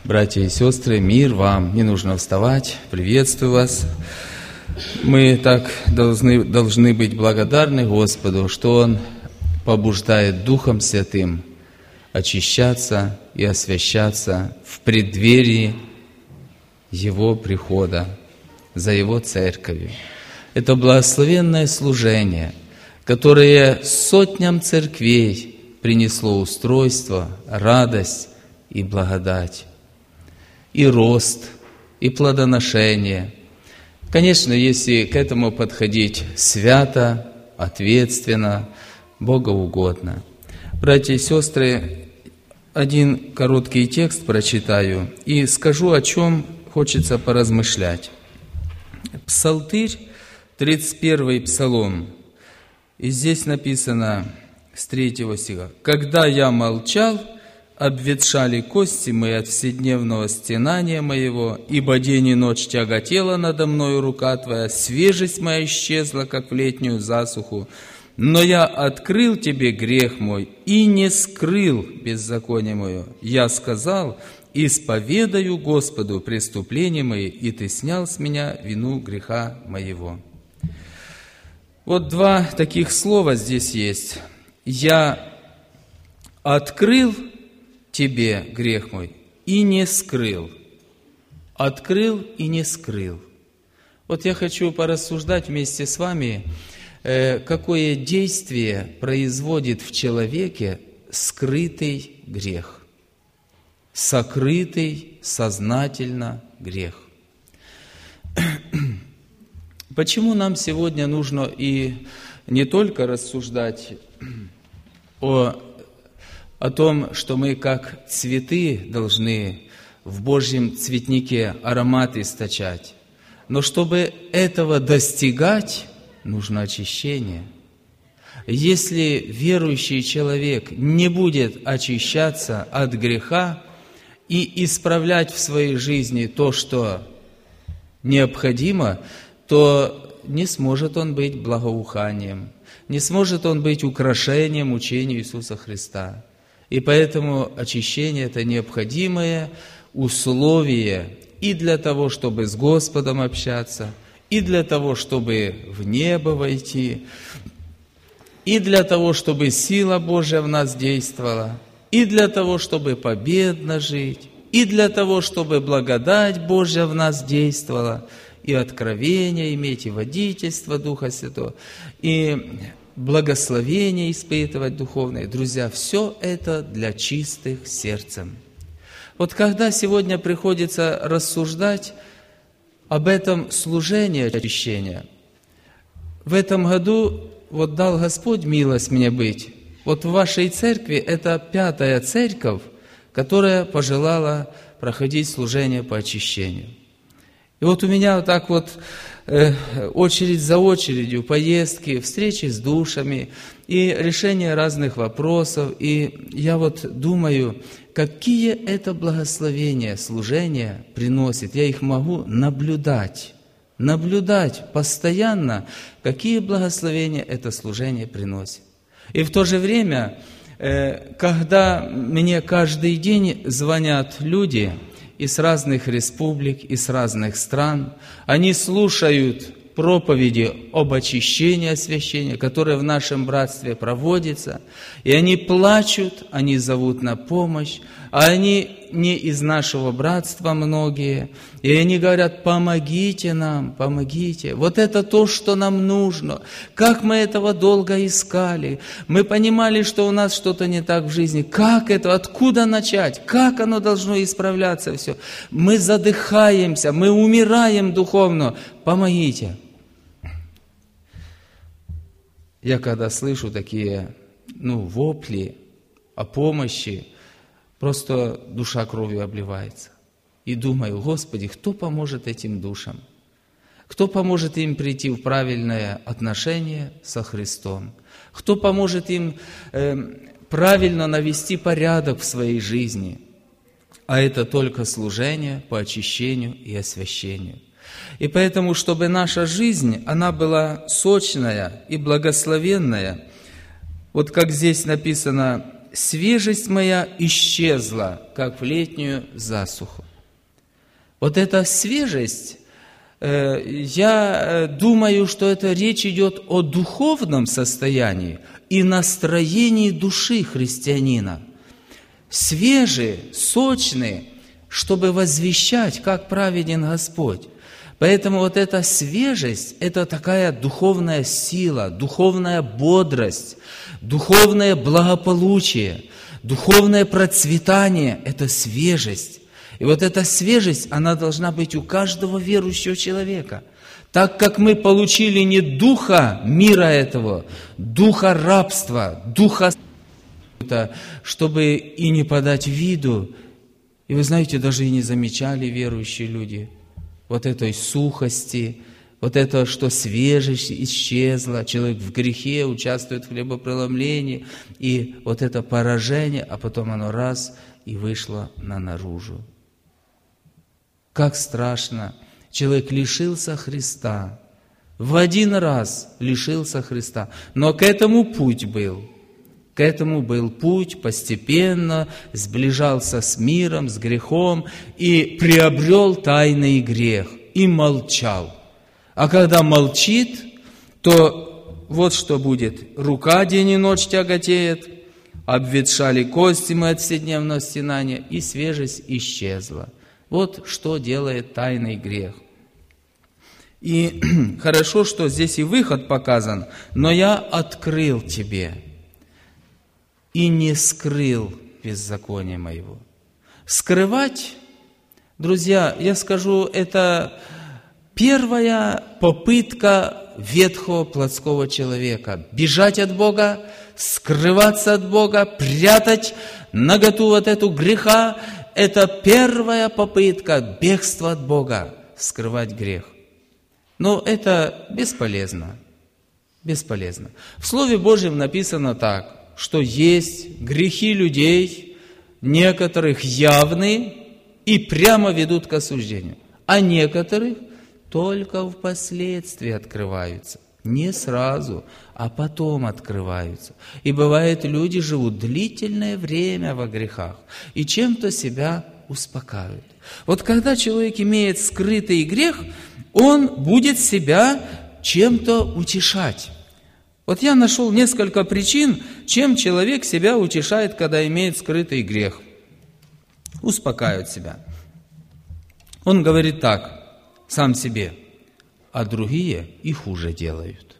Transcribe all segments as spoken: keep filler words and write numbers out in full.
Братья и сестры, мир вам, не нужно вставать, приветствую вас. Мы так должны, должны быть благодарны Господу, что Он побуждает Духом Святым очищаться и освящаться в преддверии Его прихода, за Его церковью. Это благословенное служение, которое сотням церквей принесло устройство, радость и благодать, и рост, и плодоношение. Конечно, если к этому подходить свято, ответственно, богоугодно. Братья и сестры, один короткий текст прочитаю и скажу, о чем хочется поразмышлять. Псалтырь, тридцать первый псалом, и здесь написано с третьего стиха: «Когда я молчал, обветшали кости мои от вседневного стенания моего, ибо день и ночь тяготела надо мною рука Твоя, свежесть моя исчезла, как в летнюю засуху. Но я открыл Тебе грех мой и не скрыл беззаконие мое. Я сказал: исповедаю Господу преступления мои, и Ты снял с меня вину греха моего». Вот два таких слова здесь есть. «Я открыл Тебе грех мой и не скрыл». Открыл и не скрыл. Вот я хочу порассуждать вместе с вами, какое действие производит в человеке скрытый грех, сокрытый сознательно грех. Почему нам сегодня нужно и не только рассуждать о, о том, что мы как цветы должны в Божьем цветнике аромат источать, но чтобы этого достигать, нужно очищение. Если верующий человек не будет очищаться от греха и исправлять в своей жизни то, что необходимо, то не сможет он быть благоуханием, не сможет он быть украшением учению Иисуса Христа. И поэтому очищение – это необходимое условие и для того, чтобы с Господом общаться, и для того, чтобы в небо войти, и для того, чтобы сила Божья в нас действовала, и для того, чтобы победно жить, и для того, чтобы благодать Божья в нас действовала, и откровение иметь, и водительство Духа Святого, и благословение испытывать духовное. Друзья, все это для чистых сердцем. Вот когда сегодня приходится рассуждать об этом служении очищения, в этом году вот дал Господь милость мне быть. Вот в вашей церкви это пятая церковь, которая пожелала проходить служение по очищению. И вот у меня вот так вот э, очередь за очередью, поездки, встречи с душами и решение разных вопросов. И я вот думаю, какие это благословения служения приносит. Я их могу наблюдать, наблюдать постоянно, какие благословения это служение приносит. И в то же время, э, когда мне каждый день звонят люди из разных республик, из разных стран, они слушают проповеди об очищении, освящении, которое в нашем братстве проводится, и они плачут, они зовут на помощь, а они не из нашего братства многие, и они говорят: помогите нам, помогите. Вот это то, что нам нужно. Как мы этого долго искали. Мы понимали, что у нас что-то не так в жизни. Как это, откуда начать? Как оно должно исправляться все? Мы задыхаемся, мы умираем духовно. Помогите. Я когда слышу такие, ну, вопли о помощи, просто душа кровью обливается. И думаю: Господи, кто поможет этим душам? Кто поможет им прийти в правильное отношение со Христом? Кто поможет им э, правильно навести порядок в своей жизни? А это только служение по очищению и освящению. И поэтому, чтобы наша жизнь, она была сочная и благословенная, вот как здесь написано, свежесть моя исчезла, как в летнюю засуху. Вот эта свежесть, я думаю, что это речь идет о духовном состоянии и настроении души христианина. Свежие, сочные, чтобы возвещать, как праведен Господь. Поэтому вот эта свежесть – это такая духовная сила, духовная бодрость, духовное благополучие, духовное процветание – это свежесть. И вот эта свежесть, она должна быть у каждого верующего человека. Так как мы получили не духа мира этого, духа рабства, духа, чтобы и не подать виду. И вы знаете, даже и не замечали верующие люди вот этой сухости, вот это, что свежесть исчезла, человек в грехе участвует в хлебопреломлении, и вот это поражение, а потом оно раз и вышло на наружу. Как страшно! Человек лишился Христа. В один раз лишился Христа. Но к этому путь был. К этому был путь, постепенно сближался с миром, с грехом и приобрел тайный грех. И молчал. А когда молчит, то вот что будет. Рука день и ночь тяготеет, обветшали кости мы от вседневного стенания, и свежесть исчезла. Вот что делает тайный грех. И хорошо, что здесь и выход показан. Но я открыл тебе и не скрыл беззакония моего. Скрывать, друзья, я скажу, это первая попытка ветхого плотского человека. Бежать от Бога, скрываться от Бога, прятать наготу вот эту греха. Это первая попытка бегства от Бога, скрывать грех. Но это бесполезно. Бесполезно. В Слове Божьем написано так, что есть грехи людей, некоторых явные и прямо ведут к осуждению, а некоторых только впоследствии открываются. Не сразу, а потом открываются. И бывает, люди живут длительное время во грехах и чем-то себя успокаивают. Вот когда человек имеет скрытый грех, он будет себя чем-то утешать. Вот я нашел несколько причин, чем человек себя утешает, когда имеет скрытый грех. Успокаивает себя. Он говорит так, сам себе, а другие и хуже делают.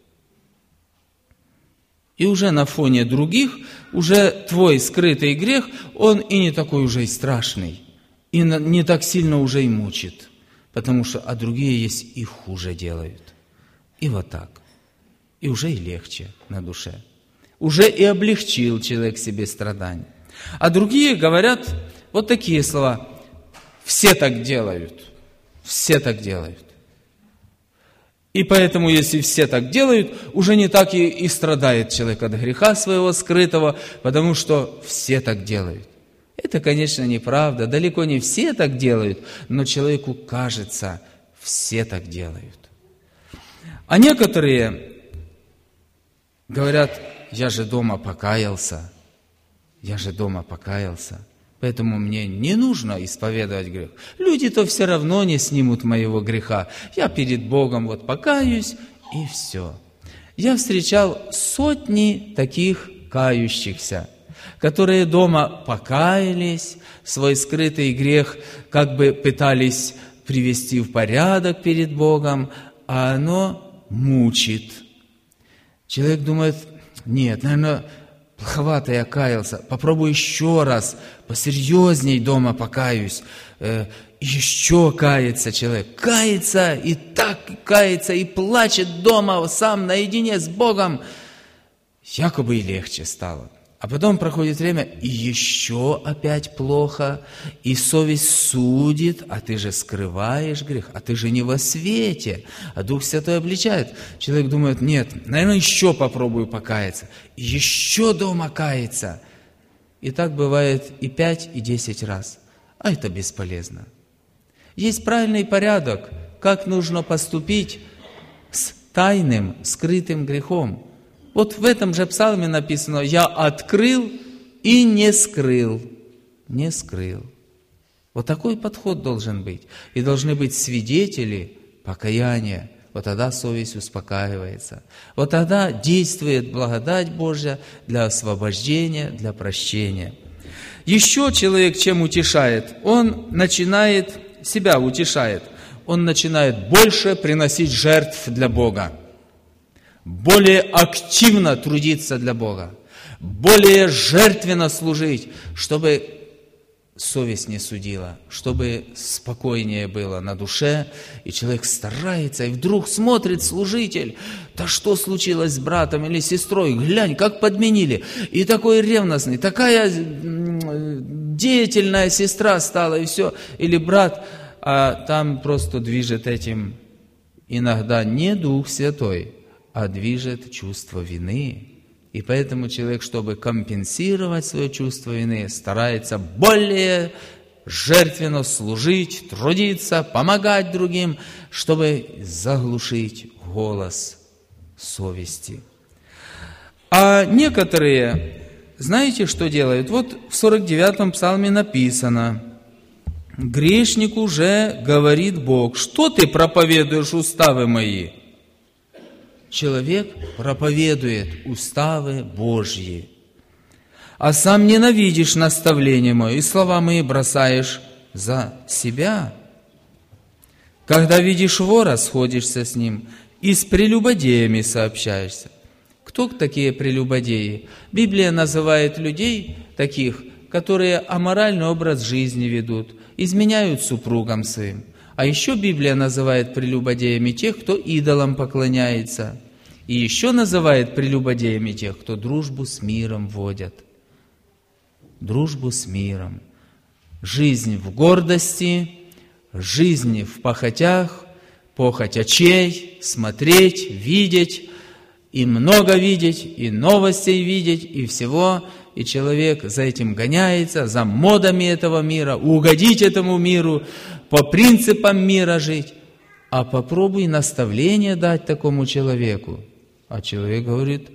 И уже на фоне других, уже твой скрытый грех, он и не такой уже и страшный, и не так сильно уже и мучит, потому что, а другие есть и хуже делают. И вот так. И уже и легче на душе. Уже и облегчил человек себе страдания. А другие говорят вот такие слова. Все так делают. Все так делают. И поэтому, если все так делают, уже не так и, и страдает человек от греха своего скрытого, потому что все так делают. Это, конечно, неправда. Далеко не все так делают, но человеку кажется, все так делают. А некоторые говорят, я же дома покаялся, я же дома покаялся, поэтому мне не нужно исповедовать грех. Люди-то все равно не снимут моего греха. Я перед Богом вот покаюсь, и все. Я встречал сотни таких кающихся, которые дома покаялись, свой скрытый грех как бы пытались привести в порядок перед Богом, а оно мучит. Человек думает, нет, наверное, плоховато я каялся, попробую еще раз, посерьезней дома покаюсь. Э, еще кается человек, кается и так кается, и плачет дома сам наедине с Богом. Якобы и легче стало. А потом проходит время, и еще опять плохо, и совесть судит, а ты же скрываешь грех, а ты же не во свете, а Дух Святой обличает. Человек думает, нет, наверное, еще попробую покаяться, и еще дома каяться. И так бывает и пять, и десять раз. А это бесполезно. Есть правильный порядок, как нужно поступить с тайным, скрытым грехом. Вот в этом же псалме написано, я открыл и не скрыл, не скрыл. Вот такой подход должен быть. И должны быть свидетели покаяния. Вот тогда совесть успокаивается. Вот тогда действует благодать Божья для освобождения, для прощения. Еще человек чем утешает? Он начинает, себя утешает. Он начинает больше приносить жертв для Бога. Более активно трудиться для Бога. Более жертвенно служить, чтобы совесть не судила, чтобы спокойнее было на душе, и человек старается, и вдруг смотрит служитель, да что случилось с братом или сестрой, глянь, как подменили, и такой ревностный, такая деятельная сестра стала, и все, или брат, а там просто движет этим иногда не Дух Святой, а движет чувство вины. И поэтому человек, чтобы компенсировать свое чувство вины, старается более жертвенно служить, трудиться, помогать другим, чтобы заглушить голос совести. А некоторые, знаете, что делают? Вот в сорок девятом псалме написано: «Грешник уже говорит Бог, что ты проповедуешь уставы мои?» Человек проповедует уставы Божьи, а сам ненавидишь наставление мое, и слова мои бросаешь за себя. Когда видишь вора, сходишься с ним, и с прелюбодеями сообщаешься. Кто такие прелюбодеи? Библия называет людей таких, которые аморальный образ жизни ведут, изменяют супругам своим. А еще Библия называет прелюбодеями тех, кто идолам поклоняется. И еще называет прелюбодеями тех, кто дружбу с миром водят. Дружбу с миром. Жизнь в гордости, жизнь в похотях, похоть очей, смотреть, видеть, и много видеть, и новостей видеть, и всего. И человек за этим гоняется, за модами этого мира, угодить этому миру, по принципам мира жить. А попробуй наставление дать такому человеку. А человек говорит: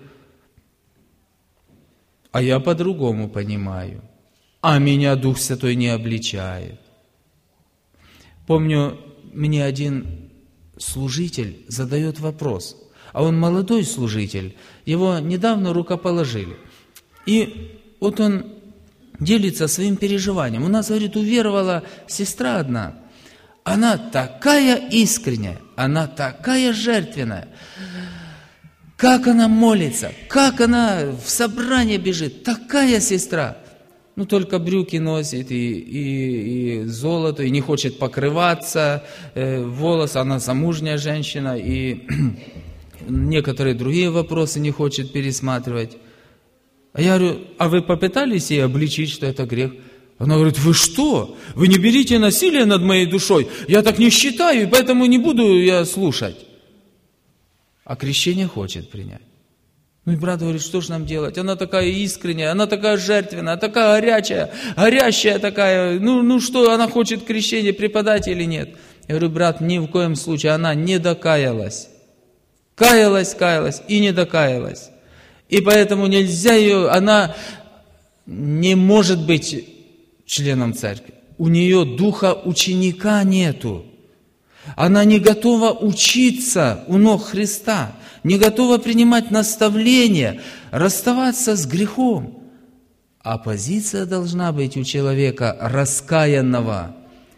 а я по-другому понимаю, а меня Дух Святой не обличает. Помню, мне один служитель задает вопрос, а он молодой служитель, его недавно рукоположили. И вот он делится своим переживанием. У нас, говорит, уверовала сестра одна. Она такая искренняя, она такая жертвенная. Как она молится, как она в собрание бежит. Такая сестра. Ну, только брюки носит, и, и, и золото, и не хочет покрываться, э, волос, она замужняя женщина, и некоторые другие вопросы не хочет пересматривать. А я говорю: а вы попытались ей обличить, что это грех? Она говорит: вы что? Вы не берите насилие над моей душой. Я так не считаю, и поэтому не буду я слушать. А крещение хочет принять. Ну и брат говорит: что же нам делать? Она такая искренняя, она такая жертвенная, такая горячая, горящая такая. Ну, ну что, она хочет крещение преподать или нет? Я говорю: брат, ни в коем случае, она не докаялась. Каялась, каялась и не докаялась. И поэтому нельзя ее, она не может быть членом церкви. У нее духа ученика нету. Она не готова учиться у ног Христа, не готова принимать наставления, расставаться с грехом. А позиция должна быть у человека раскаянного.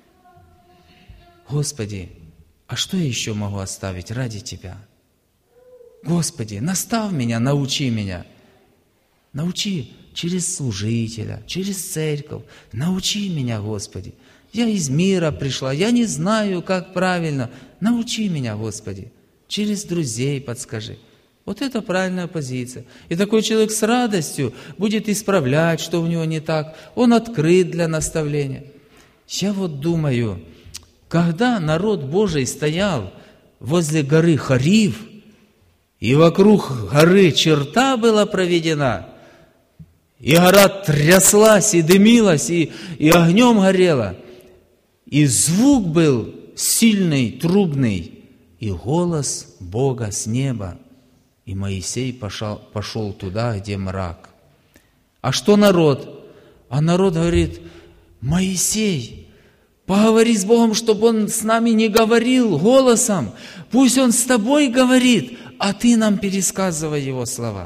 Господи, а что я еще могу оставить ради Тебя? Господи, настав меня, научи меня. Научи через служителя, через церковь. Научи меня, Господи. Я из мира пришла, я не знаю, как правильно. Научи меня, Господи. Через друзей подскажи. Вот это правильная позиция. И такой человек с радостью будет исправлять, что у него не так. Он открыт для наставления. Я вот думаю, когда народ Божий стоял возле горы Хорив, и вокруг горы черта была проведена, и гора тряслась, и дымилась, и, и огнем горела, и звук был сильный, трубный, и голос Бога с неба, и Моисей пошел, пошел туда, где мрак. А что народ? А народ говорит: Моисей, поговори с Богом, чтобы Он с нами не говорил голосом. Пусть Он с тобой говорит, а ты нам пересказывай Его слова.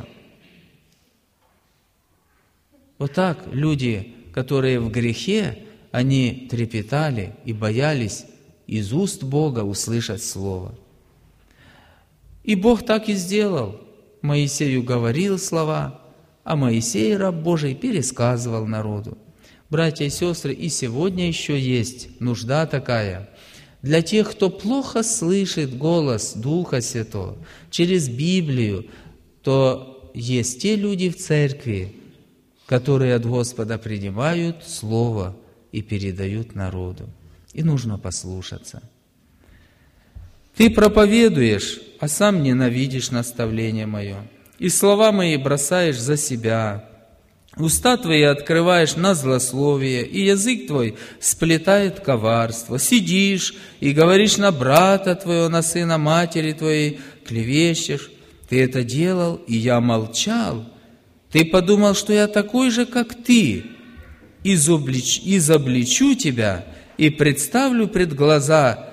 Вот так люди, которые в грехе, они трепетали и боялись из уст Бога услышать Слово. И Бог так и сделал. Моисею говорил слова, а Моисей, раб Божий, пересказывал народу. Братья и сестры, и сегодня еще есть нужда такая. Для тех, кто плохо слышит голос Духа Святого через Библию, то есть те люди в церкви, которые от Господа принимают Слово и передают народу. И нужно послушаться. Ты проповедуешь, а сам ненавидишь наставление мое, и слова мои бросаешь за себя. Уста твои открываешь на злословие, и язык твой сплетает коварство. Сидишь и говоришь на брата твоего, на сына матери твоей, клевещешь. Ты это делал, и я молчал. Ты подумал, что я такой же, как ты. Изоблич, изобличу тебя и представлю пред глаза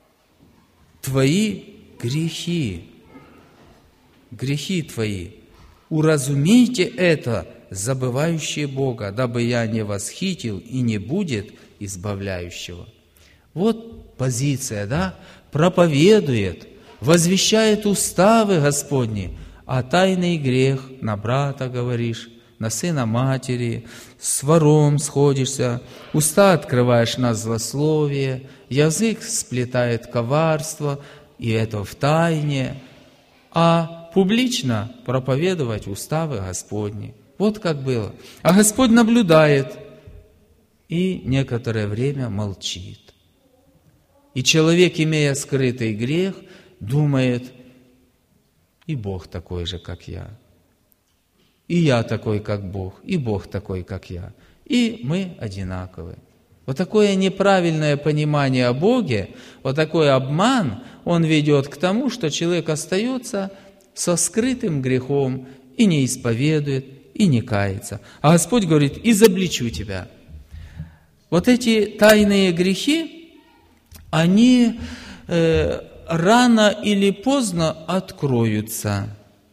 твои грехи. Грехи твои. Уразумейте это, забывающие Бога, дабы я не восхитил и не будет избавляющего. Вот позиция, да? Проповедует, возвещает уставы Господни, а тайный грех на брата говоришь, на сына матери, с вором сходишься, уста открываешь на злословие, язык сплетает коварство, и это в тайне, а публично проповедовать уставы Господни. Вот как было. А Господь наблюдает и некоторое время молчит. И человек, имея скрытый грех, думает: и Бог такой же, как я. И я такой, как Бог, и Бог такой, как я. И мы одинаковы. Вот такое неправильное понимание о Боге, вот такой обман, он ведет к тому, что человек остается со скрытым грехом и не исповедует, и не кается. А Господь говорит: изобличу тебя. Вот эти тайные грехи, они э, рано или поздно откроются.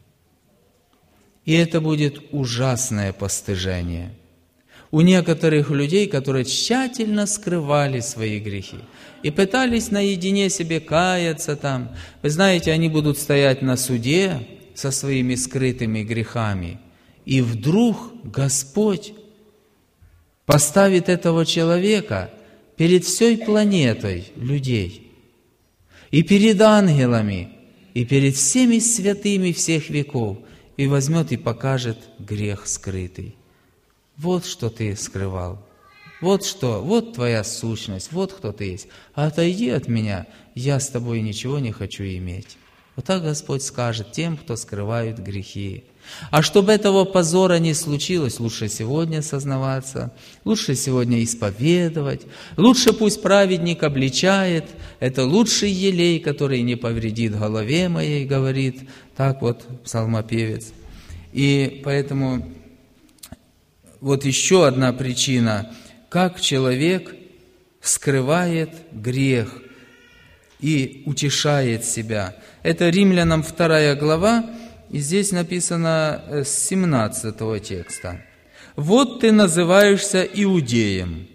И это будет ужасное постыжение. У некоторых людей, которые тщательно скрывали свои грехи и пытались наедине себе каяться там, вы знаете, они будут стоять на суде со своими скрытыми грехами, и вдруг Господь поставит этого человека перед всей планетой людей, и перед ангелами, и перед всеми святыми всех веков, и возьмет и покажет грех скрытый. Вот что ты скрывал, вот что, вот твоя сущность, вот кто ты есть. А отойди от меня, я с тобой ничего не хочу иметь. Вот так Господь скажет тем, кто скрывает грехи. А чтобы этого позора не случилось, лучше сегодня сознаваться, лучше сегодня исповедовать, лучше пусть праведник обличает, это лучший елей, который не повредит голове моей, говорит так вот псалмопевец. И поэтому вот еще одна причина, как человек скрывает грех и утешает себя. Это Римлянам вторая глава, и здесь написано с семнадцатого текста. «Вот ты называешься иудеем».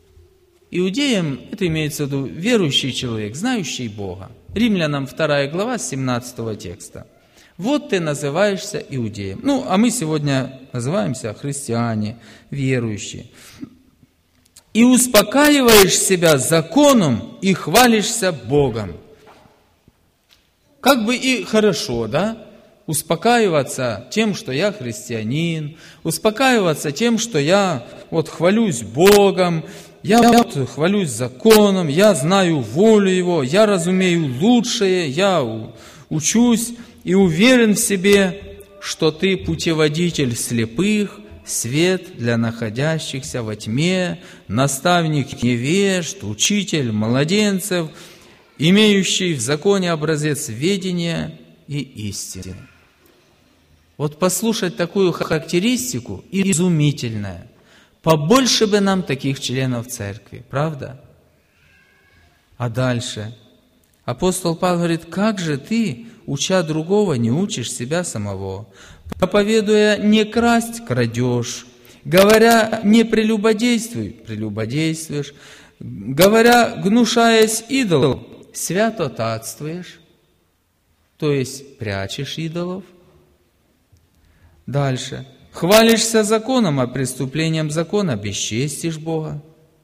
Иудеем, это имеется в виду верующий человек, знающий Бога. Римлянам вторая глава, с семнадцатого текста. «Вот ты называешься иудеем». Ну, а мы сегодня называемся христиане, верующие. «И успокаиваешь себя законом, и хвалишься Богом». Как бы и хорошо, да? Успокаиваться тем, что я христианин, успокаиваться тем, что я вот хвалюсь Богом, я вот хвалюсь законом, я знаю волю Его, я разумею лучшее, я учусь и уверен в себе, что ты путеводитель слепых, свет для находящихся во тьме, наставник невежд, учитель младенцев, имеющий в законе образец ведения и истины. Вот послушать такую характеристику изумительная. Побольше бы нам таких членов церкви, правда? А дальше? Апостол Павел говорит, как же ты, уча другого, не учишь себя самого? Проповедуя не красть, крадешь. Говоря не прелюбодействуй, прелюбодействуешь. Говоря, гнушаясь идолов, святотатствуешь, то есть прячешь идолов. Дальше. Хвалишься законом, а преступлением закона бесчестишь Бога.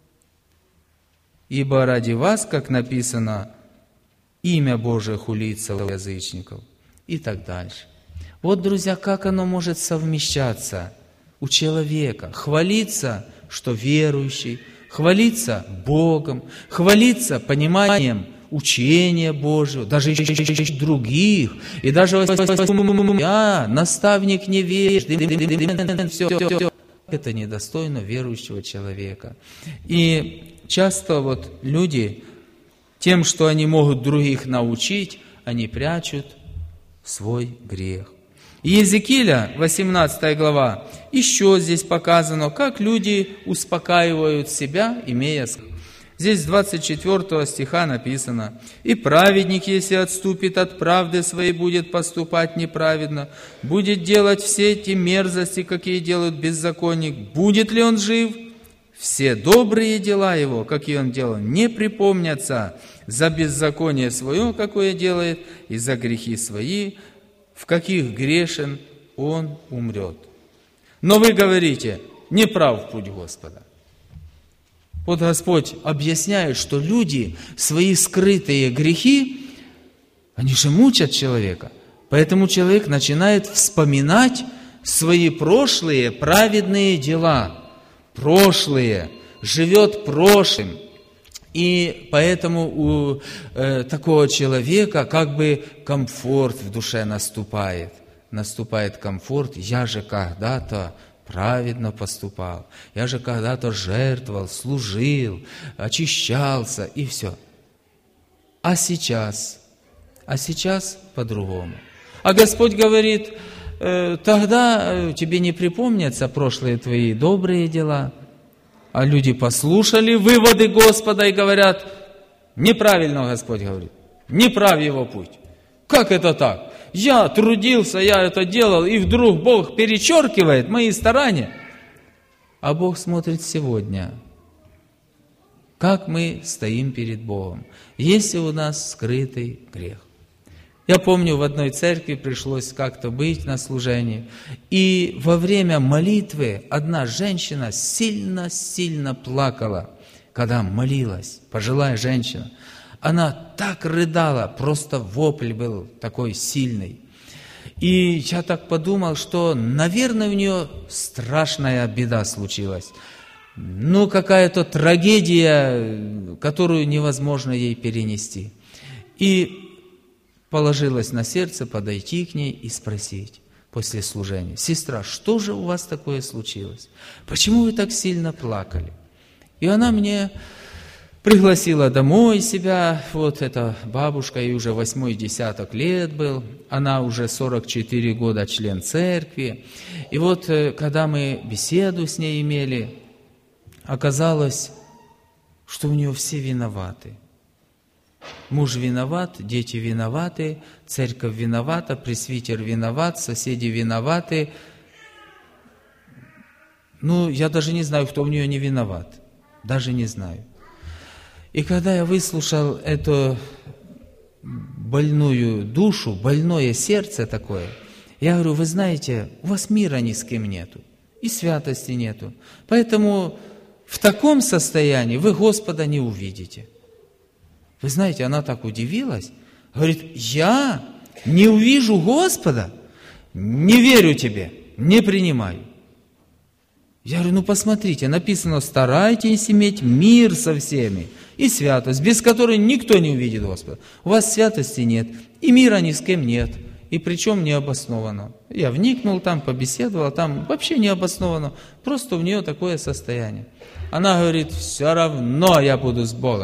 Ибо ради вас, как написано, имя Божие хулится у язычников. И так дальше. Вот, друзья, как оно может совмещаться у человека. Хвалиться, что верующий, хвалиться Богом, хвалиться пониманием учения Божьего, даже еще других, и даже я, наставник невежды, все, все, это недостойно верующего человека. И часто вот люди тем, что они могут других научить, они прячут свой грех. Иезекииля, восемнадцатая глава, еще здесь показано, как люди успокаивают себя, имея... Здесь с двадцать четвёртого стиха написано, «И праведник, если отступит от правды своей, будет поступать неправедно, будет делать все эти мерзости, какие делают беззаконник. Будет ли он жив? Все добрые дела его, какие он делал, не припомнятся за беззаконие свое, какое делает, и за грехи свои, в каких грешен он умрет». Но вы говорите, не прав путь Господа. Вот Господь объясняет, что люди свои скрытые грехи, они же мучат человека. Поэтому человек начинает вспоминать свои прошлые праведные дела. Прошлые. Живет прошлым. И поэтому у э, такого человека как бы комфорт в душе наступает. Наступает комфорт. Я же когда-то праведно поступал. Я же когда-то жертвовал, служил, очищался и все. А сейчас? А сейчас по-другому. А Господь говорит, э, тогда тебе не припомнятся прошлые твои добрые дела. А люди послушали выводы Господа и говорят, неправильно Господь говорит, неправ его путь. Как это так? Я трудился, я это делал, и вдруг Бог перечеркивает мои старания. А Бог смотрит сегодня, как мы стоим перед Богом. Есть ли у нас скрытый грех? Я помню, в одной церкви пришлось как-то быть на служении, и во время молитвы одна женщина сильно-сильно плакала, когда молилась, пожилая женщина. Она так рыдала, просто вопль был такой сильный. И я так подумал, что, наверное, у нее страшная беда случилась. Ну, какая-то трагедия, которую невозможно ей перенести. И положилось на сердце подойти к ней и спросить после служения: «Сестра, что же у вас такое случилось? Почему вы так сильно плакали?» И она мне пригласила домой себя, вот эта бабушка, ей уже восьмой десяток лет был, она уже сорок четыре года член церкви. И вот, когда мы беседу с ней имели, оказалось, что у нее все виноваты. Муж виноват, дети виноваты, церковь виновата, пресвитер виноват, соседи виноваты. Ну, я даже не знаю, кто в нее не виноват. Даже не знаю. И когда я выслушал эту больную душу, больное сердце такое, я говорю: вы знаете, у вас мира ни с кем нету, и святости нету. Поэтому в таком состоянии вы Господа не увидите. Вы знаете, она так удивилась, говорит: я не увижу Господа? Не верю тебе, не принимаю. Я говорю: ну посмотрите, написано: старайтесь иметь мир со всеми и святость, без которой никто не увидит Господа. У вас святости нет, и мира ни с кем нет, и причем необоснованно. Я вникнул там, побеседовал, там вообще необоснованно, просто у нее такое состояние. Она говорит: все равно я буду с Богом.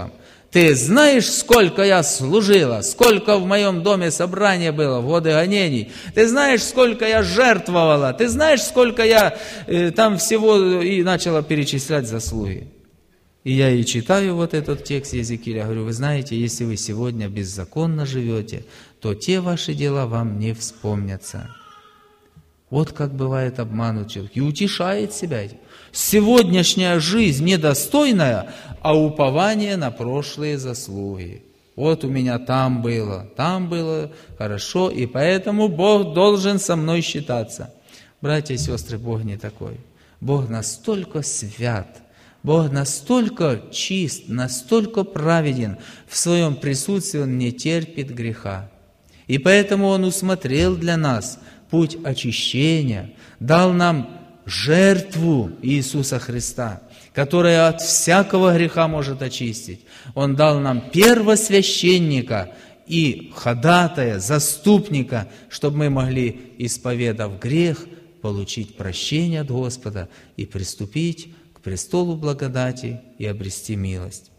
Ты знаешь, сколько я служила, сколько в моем доме собрания было в годы гонений. Ты знаешь, сколько я жертвовала. Ты знаешь, сколько я э, там всего, и начала перечислять заслуги. И я и читаю вот этот текст Иезекииля, говорю, вы знаете, если вы сегодня беззаконно живете, то те ваши дела вам не вспомнятся. Вот как бывает обманут человек. И утешает себя этим. Сегодняшняя жизнь недостойная, а упование на прошлые заслуги. Вот у меня там было, там было хорошо, и поэтому Бог должен со мной считаться. Братья и сестры, Бог не такой. Бог настолько свят, Бог настолько чист, настолько праведен, в своем присутствии Он не терпит греха. И поэтому Он усмотрел для нас путь очищения, дал нам жертву Иисуса Христа, которая от всякого греха может очистить. Он дал нам первосвященника и ходатая, заступника, чтобы мы могли, исповедав грех, получить прощение от Господа и приступить к престолу благодати и обрести милость.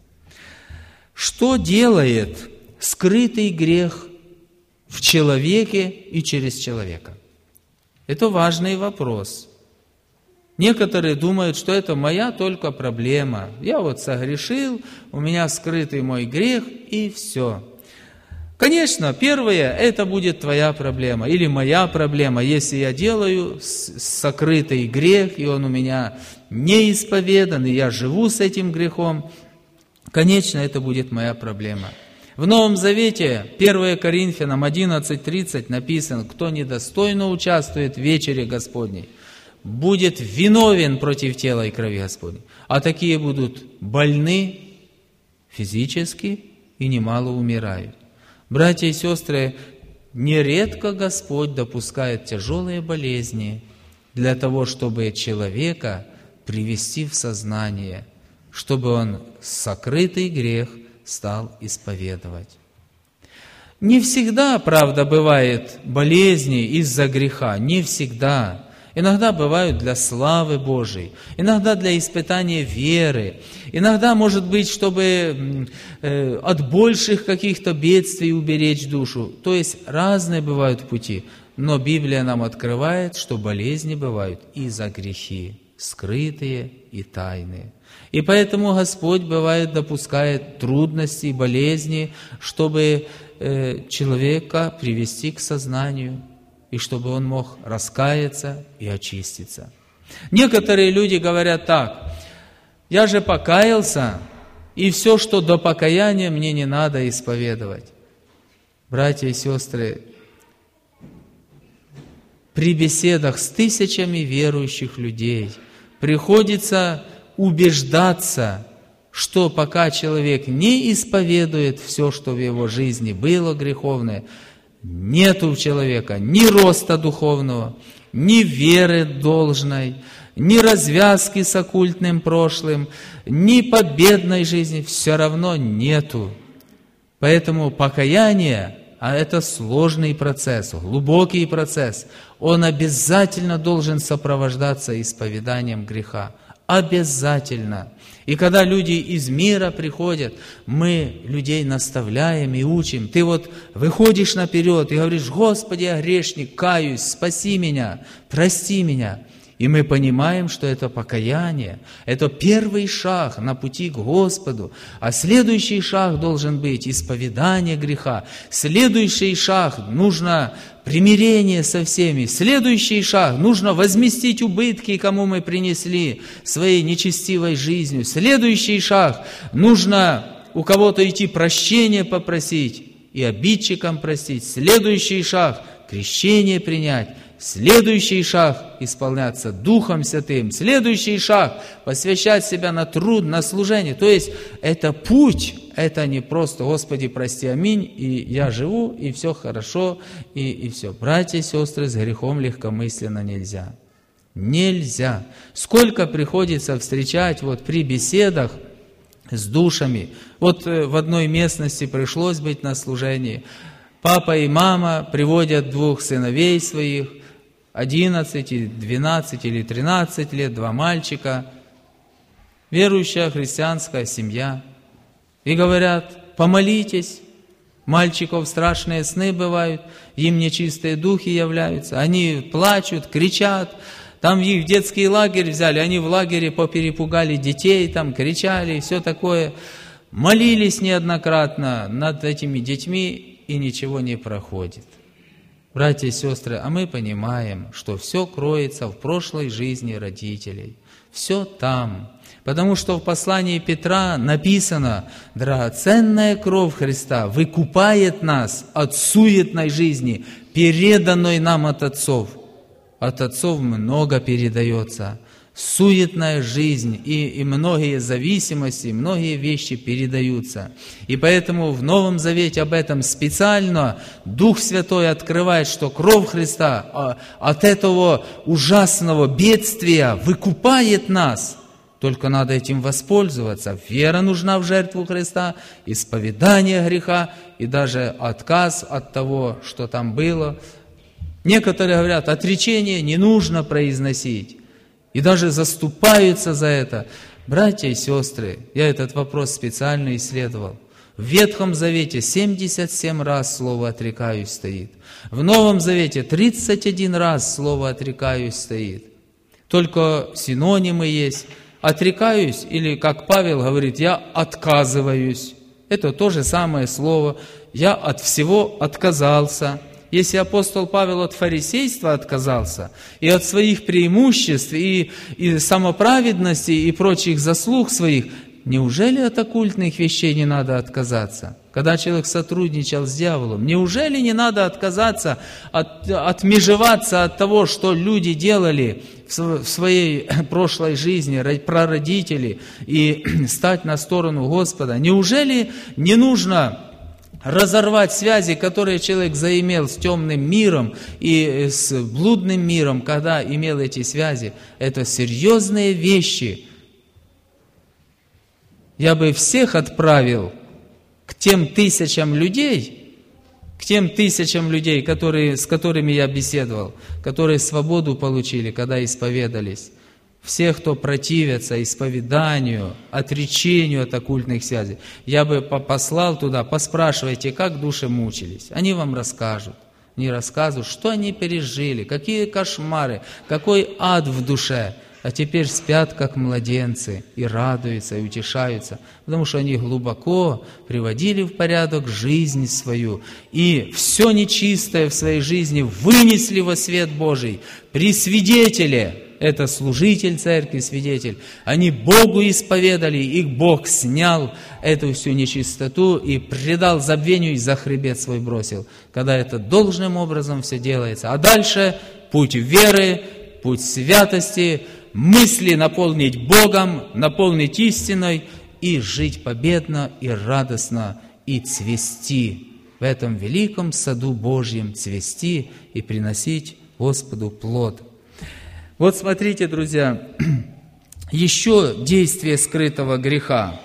Что делает скрытый грех в человеке и через человека? Это важный вопрос. Некоторые думают, что это моя только проблема. Я вот согрешил, у меня скрытый мой грех, и все. Конечно, первое, это будет твоя проблема или моя проблема, если я делаю сокрытый грех, и он у меня не исповедан, и я живу с этим грехом. Конечно, это будет моя проблема. В Новом Завете, первое Коринфянам одиннадцать тридцать написано, кто недостойно участвует в вечере Господней, будет виновен против тела и крови Господней. А такие будут больны физически и немало умирают. Братья и сестры, нередко Господь допускает тяжелые болезни для того, чтобы человека привести в сознание, чтобы он сокрытый грех стал исповедовать. Не всегда, правда, бывает болезни из-за греха, не всегда. Иногда бывают для славы Божией, иногда для испытания веры, иногда, может быть, чтобы э, от больших каких-то бедствий уберечь душу. То есть разные бывают пути, но Библия нам открывает, что болезни бывают и за грехи, скрытые и тайные. И поэтому Господь, бывает, допускает трудности и болезни, чтобы э, человека привести к сознанию, и чтобы он мог раскаяться и очиститься. Некоторые люди говорят так: я же покаялся, и все, что до покаяния, мне не надо исповедовать. Братья и сестры, при беседах с тысячами верующих людей приходится убеждаться, что пока человек не исповедует все, что в его жизни было греховное, нету у человека ни роста духовного, ни веры должной, ни развязки с оккультным прошлым, ни победной жизни, все равно нету. Поэтому покаяние, а это сложный процесс, глубокий процесс, он обязательно должен сопровождаться исповеданием греха. Обязательно. И когда люди из мира приходят, мы людей наставляем и учим. Ты вот выходишь наперед и говоришь: Господи, я грешник, каюсь, спаси меня, прости меня. И мы понимаем, что это покаяние, это первый шаг на пути к Господу. А следующий шаг должен быть исповедание греха. Следующий шаг нужно примирение со всеми. Следующий шаг нужно возместить убытки, кому мы принесли своей нечестивой жизнью. Следующий шаг нужно у кого-то идти прощение попросить и обидчикам простить. Следующий шаг крещение принять. Следующий шаг – исполняться Духом Святым. Следующий шаг – посвящать себя на труд, на служение. То есть, это путь, это не просто «Господи, прости, аминь», и я живу, и все хорошо, и, и все. Братья и сестры, с грехом легкомысленно нельзя. Нельзя. Сколько приходится встречать вот при беседах с душами. Вот в одной местности пришлось быть на служении. Папа и мама приводят двух сыновей своих, одиннадцать, двенадцать или тринадцать лет, два мальчика, верующая христианская семья. И говорят: помолитесь, мальчиков страшные сны бывают, им нечистые духи являются, они плачут, кричат. Там их в детский лагерь взяли, они в лагере поперепугали детей, там кричали, все такое. Молились неоднократно над этими детьми, и ничего не проходит. Братья и сестры, а мы понимаем, что все кроется в прошлой жизни родителей. Все там. Потому что в послании Петра написано: драгоценная кровь Христа выкупает нас от суетной жизни, переданной нам от отцов. От отцов много передается. Суетная жизнь и, и многие зависимости, многие вещи передаются. И поэтому в Новом Завете об этом специально Дух Святой открывает, что кровь Христа от этого ужасного бедствия выкупает нас. Только надо этим воспользоваться. Вера нужна в жертву Христа, исповедание греха и даже отказ от того, что там было. Некоторые говорят, отречение не нужно произносить. И даже заступаются за это. Братья и сестры, я этот вопрос специально исследовал. В Ветхом Завете семьдесят семь раз слово «отрекаюсь» стоит. В Новом Завете тридцать один раз слово «отрекаюсь» стоит. Только синонимы есть. «Отрекаюсь» или, как Павел говорит, «я отказываюсь». Это то же самое слово. «Я от всего отказался». Если апостол Павел от фарисейства отказался, и от своих преимуществ, и, и самоправедности, и прочих заслуг своих, неужели от оккультных вещей не надо отказаться? Когда человек сотрудничал с дьяволом, неужели не надо отказаться, от, отмежеваться от того, что люди делали в своей прошлой жизни, прародители, и стать на сторону Господа? Неужели не нужно разорвать связи, которые человек заимел с темным миром и с блудным миром, когда имел эти связи? Это серьезные вещи. Я бы всех отправил к тем тысячам людей, к тем тысячам людей, которые, с которыми я беседовал, которые свободу получили, когда исповедались. Всех, кто противятся исповеданию, отречению от оккультных связей, я бы послал туда, поспрашивайте, как души мучились. Они вам расскажут. Они рассказывают, что они пережили, какие кошмары, какой ад в душе. А теперь спят, как младенцы, и радуются, и утешаются, потому что они глубоко приводили в порядок жизнь свою, и все нечистое в своей жизни вынесли во свет Божий при свидетеле. Это служитель церкви, свидетель. Они Богу исповедали, их Бог снял эту всю нечистоту и предал забвению, и за хребет свой бросил. Когда это должным образом все делается. А дальше путь веры, путь святости, мысли наполнить Богом, наполнить истиной и жить победно и радостно, и цвести в этом великом саду Божьем, цвести и приносить Господу плод. Вот смотрите, друзья, еще действие скрытого греха.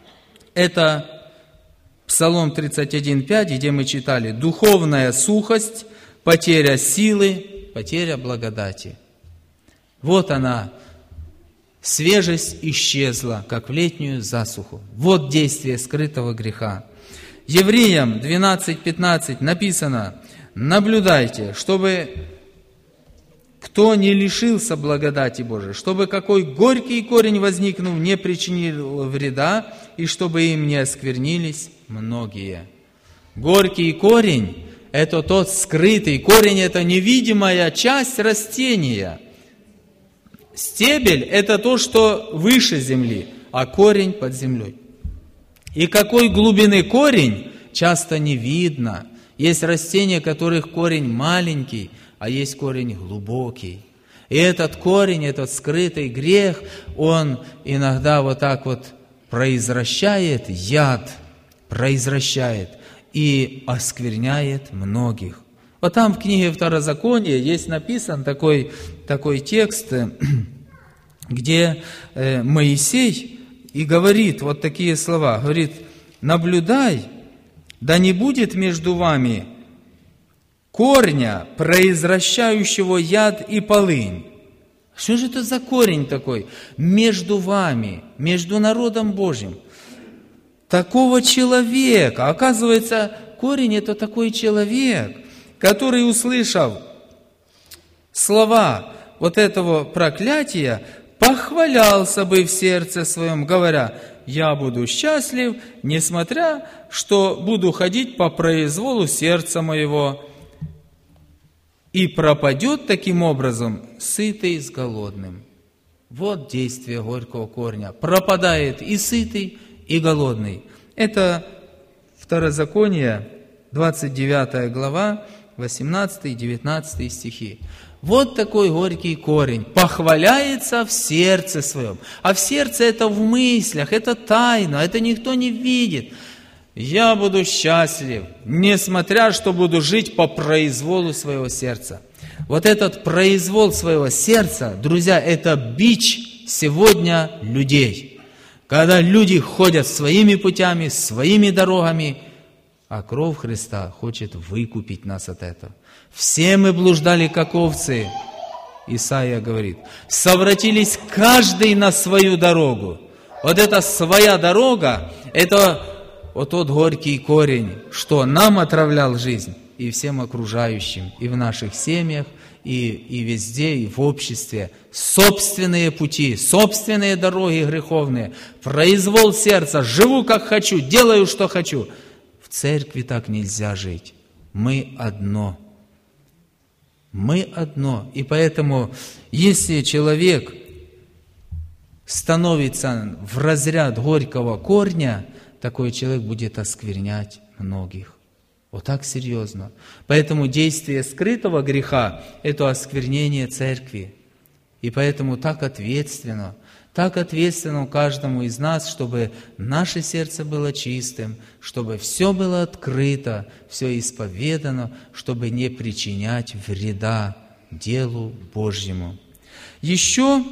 Это Псалом тридцать один пять, где мы читали: «Духовная сухость, потеря силы, потеря благодати». Вот она, свежесть исчезла, как в летнюю засуху. Вот действие скрытого греха. Евреям двенадцать пятнадцать написано: «Наблюдайте, чтобы кто не лишился благодати Божией, чтобы какой горький корень, возникнув, не причинил вреда, и чтобы им не осквернились многие». Горький корень – это тот скрытый корень, это невидимая часть растения. Стебель – это то, что выше земли, а корень под землей. И какой глубины корень, часто не видно. Есть растения, которых корень маленький, а есть корень глубокий. И этот корень, этот скрытый грех, он иногда вот так вот произвращает яд, произвращает и оскверняет многих. Вот там в книге Второзакония есть написан такой, такой текст, где Моисей и говорит вот такие слова. Говорит: «Наблюдай, да не будет между вами корня, произвращающего яд и полынь». Что же это за корень такой? Между вами, между народом Божьим. такого человека. Оказывается, корень – это такой человек, который, услышав слова вот этого проклятия, похвалялся бы в сердце своем, говоря: «Я буду счастлив, несмотря, что буду ходить по произволу сердца моего». И пропадет таким образом сытый с голодным. Вот действие горького корня. Пропадает и сытый, и голодный. Это Второзаконие, двадцать девятая глава, восемнадцатый и девятнадцатый стихи. Вот такой горький корень. Похваляется в сердце своем. А в сердце это в мыслях, это тайна, это никто не видит. Я буду счастлив, несмотря, что буду жить по произволу своего сердца. Вот этот произвол своего сердца, друзья, это бич сегодня людей. Когда люди ходят своими путями, своими дорогами, а кровь Христа хочет выкупить нас от этого. Все мы блуждали, как овцы, Исаия говорит, совратились каждый на свою дорогу. Вот эта своя дорога, это вот тот горький корень, что нам отравлял жизнь, и всем окружающим, и в наших семьях, и, и везде, и в обществе. Собственные пути, собственные дороги греховные, произвол сердца, живу как хочу, делаю, что хочу. В церкви так нельзя жить. Мы одно. Мы одно. И поэтому, если человек становится в разряд горького корня, такой человек будет осквернять многих. Вот так серьезно. Поэтому действие скрытого греха – это осквернение церкви. И поэтому так ответственно, так ответственно каждому из нас, чтобы наше сердце было чистым, чтобы все было открыто, все исповедано, чтобы не причинять вреда делу Божьему. Еще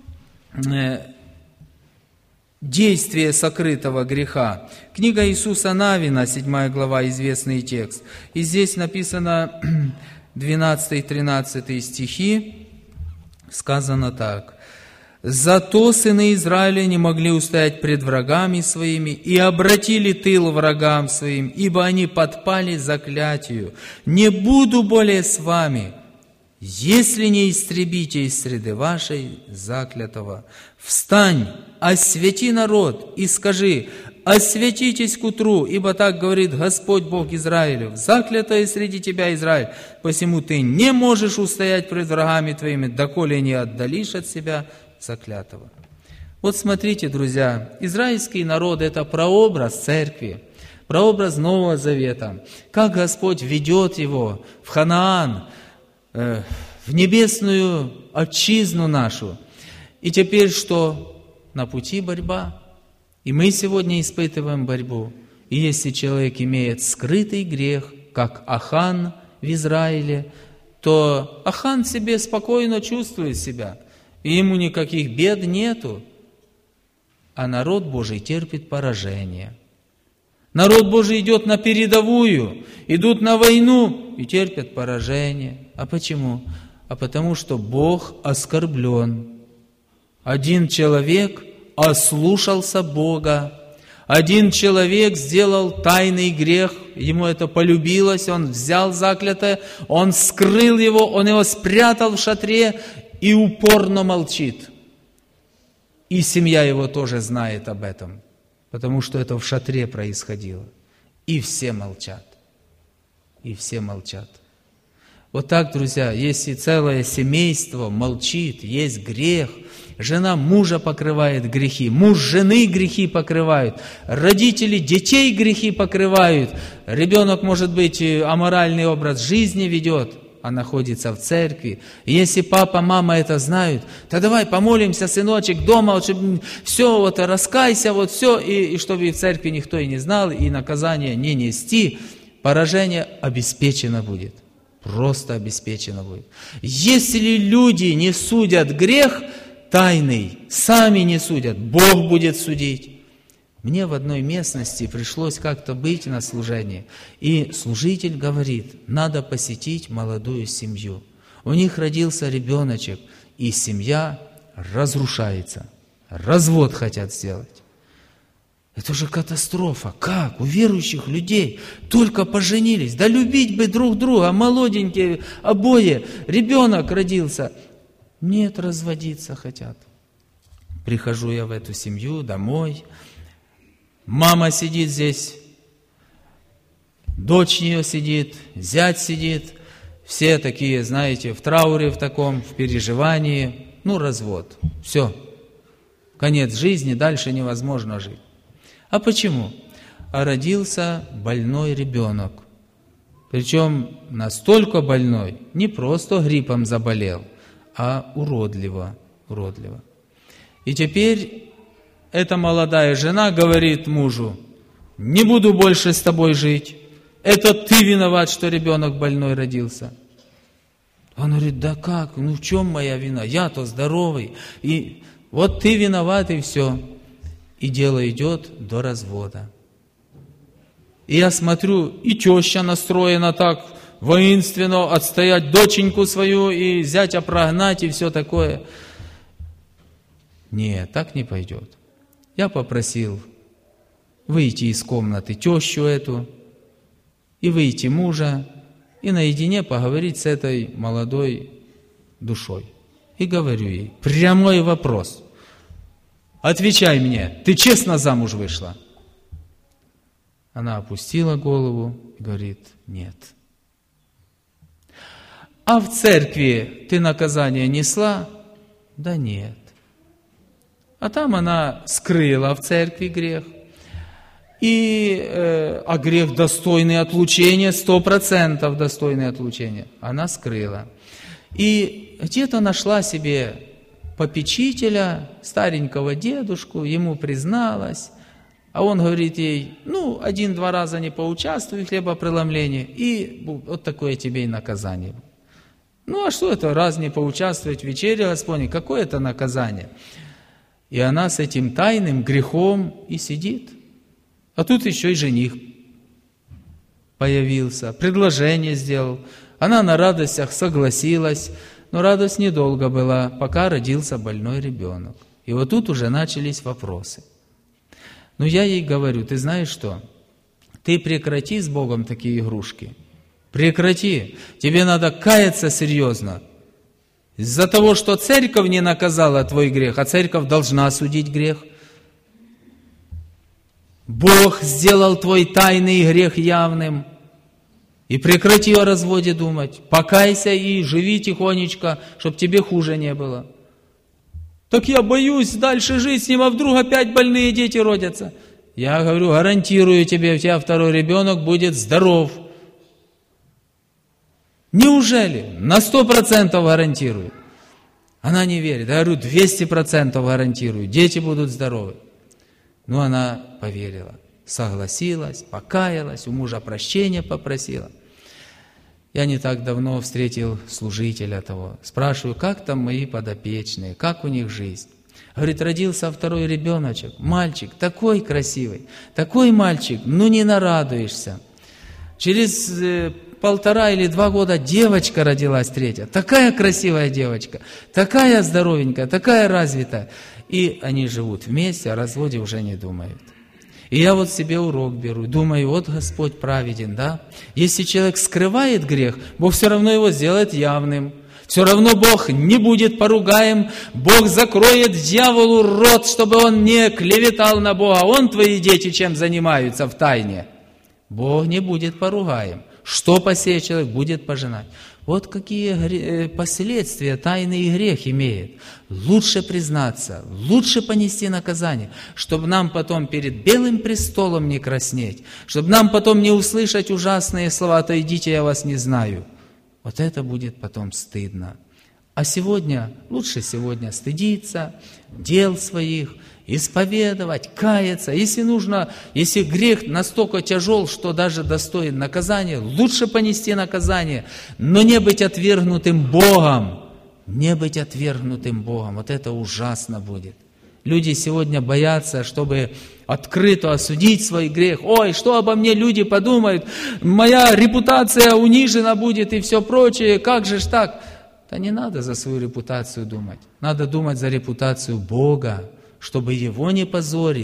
действие сокрытого греха. Книга Иисуса Навина, седьмая глава, известный текст. И здесь написано двенадцатый-тринадцатый стихи, сказано так. «Зато сыны Израиля не могли устоять пред врагами своими и обратили тыл врагам своим, ибо они подпали заклятию. Не буду более с вами, если не истребите из среды вашей заклятого. Встань, освети народ и скажи: осветитесь к утру, ибо так говорит Господь Бог Израилев, заклятое среди тебя Израиль, посему ты не можешь устоять пред врагами твоими, доколе не отдалишь от себя заклятого». Вот смотрите, друзья, израильский народ – это прообраз церкви, прообраз Нового Завета. Как Господь ведет его в Ханаан, э, в небесную отчизну нашу. И теперь что? На пути борьба. И мы сегодня испытываем борьбу. И если человек имеет скрытый грех, как Ахан в Израиле, то Ахан себе спокойно чувствует себя, и ему никаких бед нету. А народ Божий терпит поражение. Народ Божий идет на передовую, идут на войну и терпят поражение. А почему? А потому что Бог оскорблен. Один человек ослушался Бога. Один человек сделал тайный грех, ему это полюбилось, он взял заклятое, он скрыл его, он его спрятал в шатре и упорно молчит. И семья его тоже знает об этом, потому что это в шатре происходило. И все молчат. И все молчат. Вот так, друзья, если целое семейство молчит, есть грех, жена мужа покрывает грехи, муж жены грехи покрывают, родители детей грехи покрывают, ребенок, может быть, аморальный образ жизни ведет, а находится в церкви. И если папа, мама это знают, то давай помолимся, сыночек, дома, вот, чтобы все, вот, раскайся, вот все, и, и чтобы в церкви никто и не знал, и наказание не нести, поражение обеспечено будет. Просто обеспечено будет. Если люди не судят грех тайный, сами не судят, Бог будет судить. Мне в одной местности пришлось как-то быть на служении, и служитель говорит, надо посетить молодую семью. У них родился ребеночек, и семья разрушается. Развод хотят сделать. Это же катастрофа. Как? У верующих людей только поженились. Да любить бы друг друга, молоденькие обои. Ребенок родился. Нет, разводиться хотят. Прихожу я в эту семью домой. Мама сидит здесь. Дочь ее сидит. Зять сидит. Все такие, знаете, в трауре в таком, в переживании. Ну, развод. Все. Конец жизни, дальше невозможно жить. А почему? А родился больной ребенок. Причем настолько больной, не просто гриппом заболел, а уродливо, уродливо. И теперь эта молодая жена говорит мужу: не буду больше с тобой жить. Это ты виноват, что ребенок больной родился. Он говорит: да как, ну в чем моя вина? Я-то здоровый. И вот ты виноват, и все. И дело идет до развода. И я смотрю, и теща настроена так воинственно отстоять доченьку свою, и зятя прогнать, и все такое. Нет, так не пойдет. Я попросил выйти из комнаты тещу эту, и выйти мужа, и наедине поговорить с этой молодой душой. И говорю ей, прямой вопрос. Отвечай мне, ты честно замуж вышла? Она опустила голову и говорит: нет. А в церкви ты наказание несла? Да нет. А там она скрыла в церкви грех. И, э, а грех достойный отлучения, сто процентов достойный отлучения, она скрыла. И где-то нашла себе попечителя, старенького дедушку, ему призналась, а он говорит ей: ну, один-два раза не поучаствуй в хлебопреломлении, и вот такое тебе и наказание. Ну, а что это, раз не поучаствовать в вечере Господней, какое это наказание? И она с этим тайным грехом и сидит. А тут еще и жених появился, предложение сделал. Она на радостях согласилась, но радость недолго была, пока родился больной ребенок. И вот тут уже начались вопросы. Но я ей говорю: ты знаешь что? Ты прекрати с Богом такие игрушки. Прекрати. Тебе надо каяться серьезно. Из-за того, что церковь не наказала твой грех, а церковь должна осудить грех. Бог сделал твой тайный грех явным. И прекрати о разводе думать. Покайся и живи тихонечко, чтобы тебе хуже не было. Так я боюсь дальше жить с ним, а вдруг опять больные дети родятся. Я говорю, гарантирую тебе, у тебя второй ребенок будет здоров. Неужели? На сто процентов гарантирую. Она не верит. Я говорю, двести процентов гарантирую, дети будут здоровы. Ну, она поверила, согласилась, покаялась, у мужа прощения попросила. Я не так давно встретил служителя того. Спрашиваю, как там мои подопечные, как у них жизнь? Говорит, родился второй ребеночек, мальчик, такой красивый, такой мальчик, ну не нарадуешься. Через э, полтора или два года девочка родилась третья, такая красивая девочка, такая здоровенькая, такая развитая. И они живут вместе, о разводе уже не думают. И я вот себе урок беру, думаю, вот Господь праведен, да? Если человек скрывает грех, Бог все равно его сделает явным. Все равно Бог не будет поругаем, Бог закроет дьяволу рот, чтобы он не клеветал на Бога. Он, твои дети, чем занимаются в тайне? Бог не будет поругаем. Что посеет человек, будет пожинать. Вот какие последствия тайный грех имеет. Лучше признаться, лучше понести наказание, чтобы нам потом перед белым престолом не краснеть, чтобы нам потом не услышать ужасные слова: «Отойдите, я вас не знаю». Вот это будет потом стыдно. А сегодня, лучше сегодня стыдиться дел своих, исповедовать, каяться. Если нужно, если грех настолько тяжел, что даже достоин наказания, лучше понести наказание, но не быть отвергнутым Богом. Не быть отвергнутым Богом. Вот это ужасно будет. Люди сегодня боятся, чтобы открыто осудить свой грех. Ой, что обо мне люди подумают? Моя репутация унижена будет и все прочее. Как же ж так? Да не надо за свою репутацию думать. Надо думать за репутацию Бога, чтобы Его не позорить,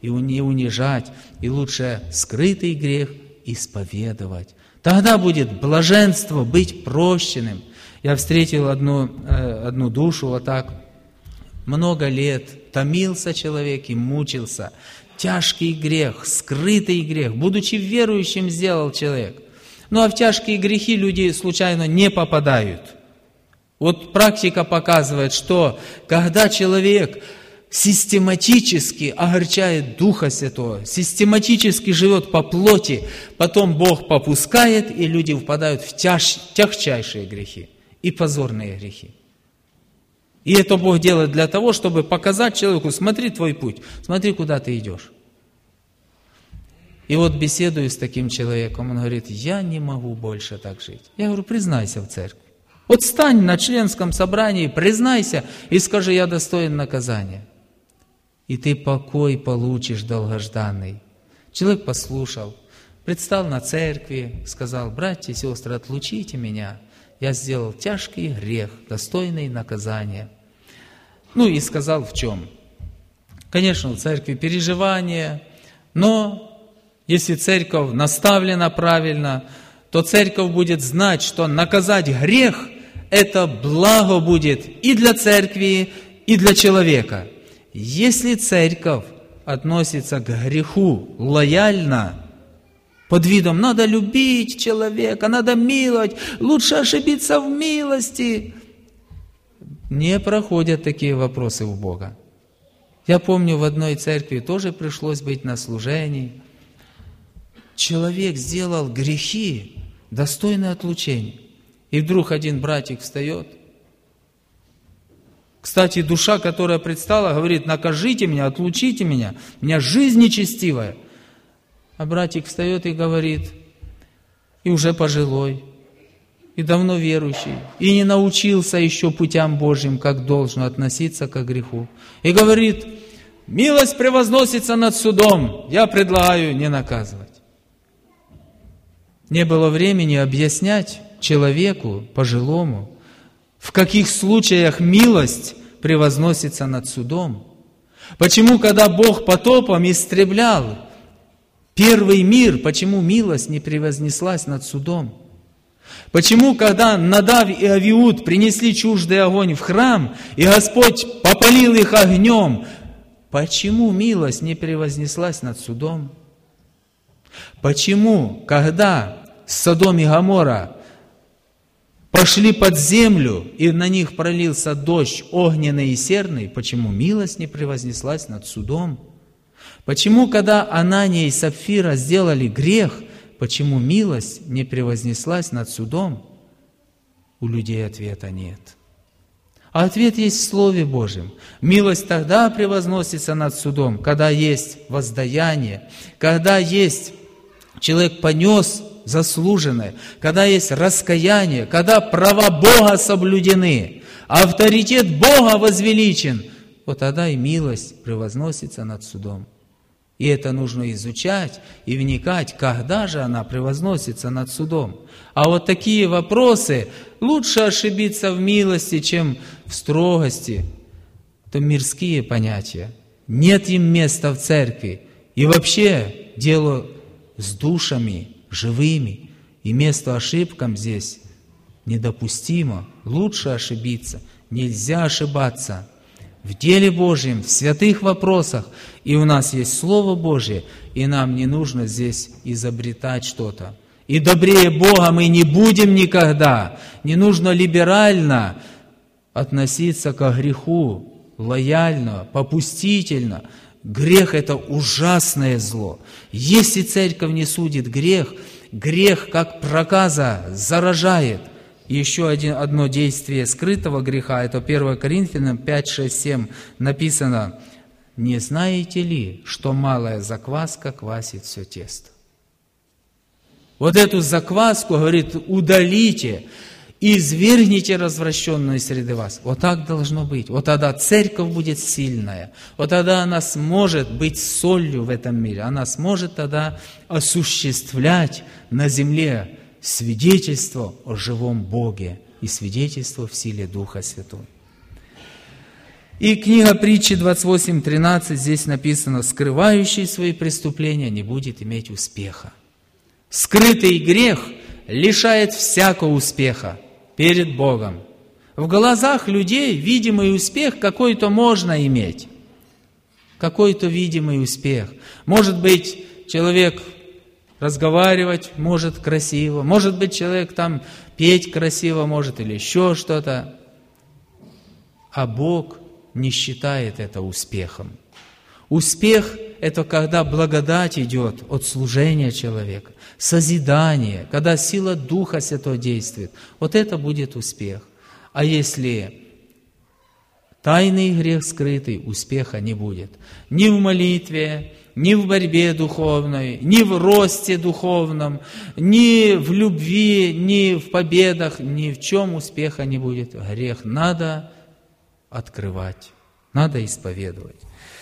и не унижать, и лучше скрытый грех исповедовать. Тогда будет блаженство быть прощенным. Я встретил одну, одну душу вот так. Много лет томился человек и мучился. Тяжкий грех, скрытый грех, будучи верующим, сделал человек. Ну а в тяжкие грехи люди случайно не попадают. Вот практика показывает, что когда человек систематически огорчает Духа Святого, систематически живет по плоти, потом Бог попускает, и люди впадают в тяж, тягчайшие грехи и позорные грехи. И это Бог делает для того, чтобы показать человеку: смотри твой путь, смотри, куда ты идешь. И вот беседую с таким человеком, он говорит: я не могу больше так жить. Я говорю: признайся в церкви. Вот стань на членском собрании, признайся и скажи: я достоин наказания. И ты покой получишь долгожданный. Человек послушал, предстал на церкви, сказал: братья и сестры, отлучите меня. Я сделал тяжкий грех, достойный наказания. Ну и сказал в чем. Конечно, в церкви переживания, но если церковь наставлена правильно, то церковь будет знать, что наказать грех – это благо будет и для церкви, и для человека. Если церковь относится к греху лояльно, под видом «надо любить человека, надо миловать, лучше ошибиться в милости», не проходят такие вопросы у Бога. Я помню, в одной церкви тоже пришлось быть на служении. Человек сделал грехи, достойные отлучения. И вдруг один братик встает. Кстати, душа, которая предстала, говорит: накажите меня, отлучите меня, у меня жизнь нечестивая. А братик встает и говорит, и уже пожилой, и давно верующий, и не научился еще путям Божьим, как должно относиться к греху. И говорит: милость превозносится над судом, я предлагаю не наказывать. Не было времени объяснять человеку, пожилому, в каких случаях милость превозносится над судом. Почему, когда Бог потопом истреблял первый мир, почему милость не превознеслась над судом? Почему, когда Надав и Авиуд принесли чуждый огонь в храм, и Господь попалил их огнем, почему милость не превознеслась над судом? Почему, когда Содом и Гоморра пошли под землю, и на них пролился дождь огненный и серный, почему милость не превознеслась над судом? Почему, когда Анания и Сапфира сделали грех, почему милость не превознеслась над судом? У людей ответа нет. А ответ есть в Слове Божьем. Милость тогда превозносится над судом, когда есть воздаяние, когда есть человек понес заслуженное, когда есть раскаяние, когда права Бога соблюдены, авторитет Бога возвеличен, вот тогда и милость превозносится над судом. И это нужно изучать и вникать, когда же она превозносится над судом. А вот такие вопросы, лучше ошибиться в милости, чем в строгости. Это мирские понятия. Нет им места в церкви. И вообще дело с душами живыми. И место ошибкам здесь недопустимо. Лучше ошибиться. Нельзя ошибаться. В деле Божьем, в святых вопросах. И у нас есть Слово Божье, и нам не нужно здесь изобретать что-то. И добрее Бога мы не будем никогда. Не нужно либерально относиться к греху, лояльно, попустительно. Грех – это ужасное зло. Если церковь не судит грех, грех, как проказа, заражает. И еще один, одно действие скрытого греха, это первое Коринфянам пять, шесть, семь написано: «Не знаете ли, что малая закваска квасит все тесто?» Вот эту закваску, говорит, удалите, извергните развращенную среди вас. Вот так должно быть. Вот тогда церковь будет сильная. Вот тогда она сможет быть солью в этом мире. Она сможет тогда осуществлять на земле свидетельство о живом Боге и свидетельство в силе Духа Святого. И книга притчи двадцать восемь тринадцать, здесь написано: «Скрывающий свои преступления не будет иметь успеха». Скрытый грех лишает всякого успеха перед Богом. В глазах людей видимый успех какой-то можно иметь. Какой-то видимый успех. Может быть, человек разговаривать может красиво, может быть, человек там петь красиво может или еще что-то. А Бог не считает это успехом. Успех – это когда благодать идет от служения человека, созидание, когда сила Духа Святого действует. Вот это будет успех. А если тайный грех скрытый, успеха не будет. Ни в молитве, ни в борьбе духовной, ни в росте духовном, ни в любви, ни в победах, ни в чем успеха не будет. Грех надо открывать, надо исповедовать.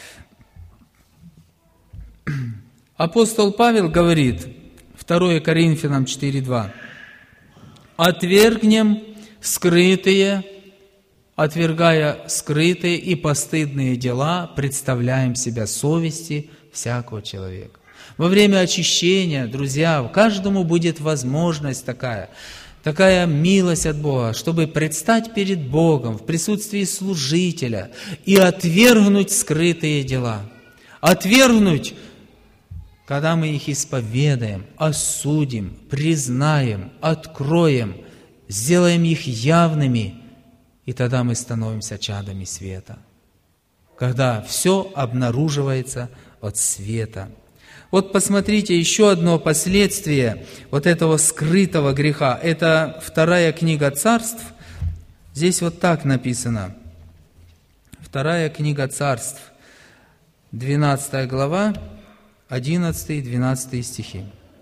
Апостол Павел говорит, второе Коринфянам четыре два, «Отвергнем скрытые, отвергая скрытые и постыдные дела, представляем себя совести всякого человека». Во время очищения, друзья, каждому будет возможность такая, такая милость от Бога, чтобы предстать перед Богом в присутствии служителя и отвергнуть скрытые дела. Отвергнуть, когда мы их исповедаем, осудим, признаем, откроем, сделаем их явными, и тогда мы становимся чадами света. Когда все обнаруживается от света. Вот посмотрите, еще одно последствие вот этого скрытого греха. Это вторая книга Царств. Здесь вот так написано. Вторая книга Царств, двенадцатая глава, одиннадцатый и двенадцатый стихи.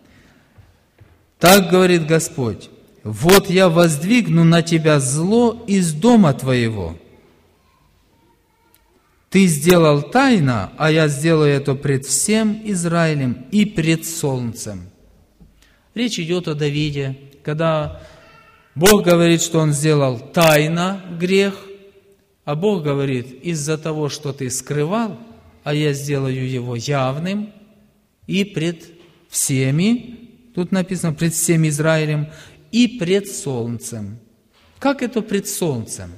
«Так говорит Господь: вот я воздвигну на тебя зло из дома твоего. Ты сделал тайно, а я сделаю это пред всем Израилем и пред солнцем». Речь идет о Давиде, когда Бог говорит, что он сделал тайно грех, а Бог говорит: из-за того, что ты скрывал, а я сделаю его явным и пред всеми, тут написано, пред всем Израилем, и пред солнцем. Как это пред солнцем?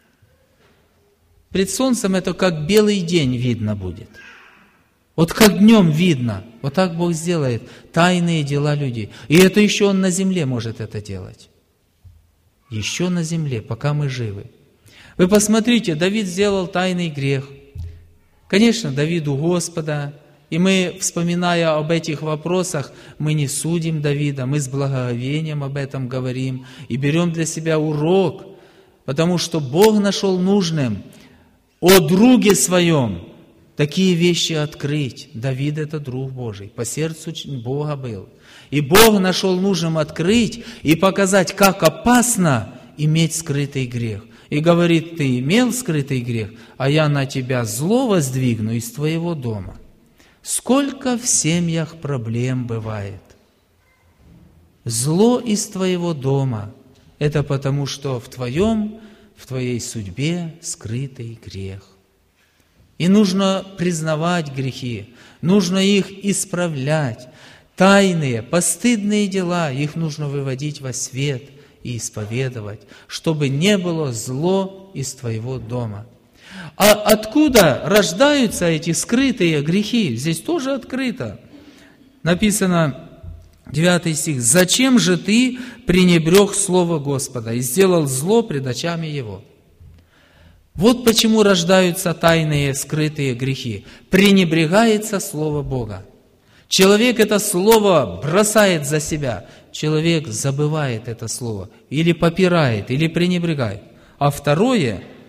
Пред солнцем это как белый день видно будет. Вот как днем видно, вот так Бог сделает тайные дела людей. И это еще Он на земле может это делать. Еще на земле, пока мы живы. Вы посмотрите, Давид сделал тайный грех. Конечно, Давиду Господа. И мы, вспоминая об этих вопросах, мы не судим Давида, мы с благоговением об этом говорим и берем для себя урок, потому что Бог нашел нужным о друге своем такие вещи открыть. Давид – это друг Божий, по сердцу Бога был. И Бог нашел нужным открыть и показать, как опасно иметь скрытый грех. И говорит: ты имел скрытый грех, а я на тебя зло воздвигну из твоего дома. Сколько в семьях проблем бывает. Зло из твоего дома – это потому, что в твоем, в твоей судьбе скрытый грех. И нужно признавать грехи, нужно их исправлять. Тайные, постыдные дела, их нужно выводить во свет и исповедовать, чтобы не было зло из твоего дома. А откуда рождаются эти скрытые грехи? Здесь тоже открыто. Написано, девятый стих. «Зачем же ты пренебрег слово Господа и сделал зло пред очами Его?» Вот почему рождаются тайные скрытые грехи. Пренебрегается слово Бога. Человек это слово бросает за себя. Человек забывает это слово. Или попирает, или пренебрегает. А второе –